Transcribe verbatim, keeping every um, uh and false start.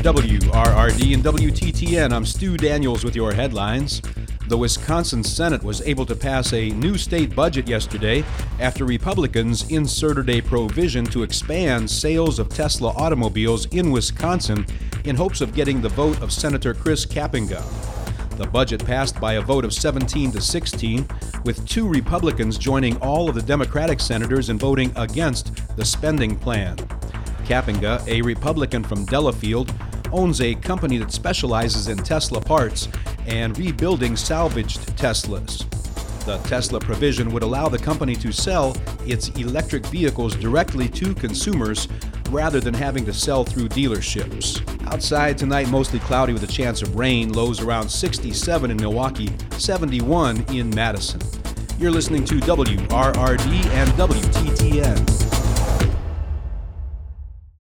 W R R D and W T T N. I'm Stu Daniels with your headlines. The Wisconsin Senate was able to pass a new state budget yesterday after Republicans inserted a provision to expand sales of Tesla automobiles in Wisconsin in hopes of getting the vote of Senator Chris Kapenga. The budget passed by a vote of seventeen to sixteen, with two Republicans joining all of the Democratic senators in voting against the spending plan. Kapenga, a Republican from Delafield, owns a company that specializes in Tesla parts and rebuilding salvaged Teslas. The Tesla provision would allow the company to sell its electric vehicles directly to consumers rather than having to sell through dealerships. Outside tonight, mostly cloudy with a chance of rain, lows around sixty-seven in Milwaukee, seventy-one in Madison. You're listening to W R R D and W T T N.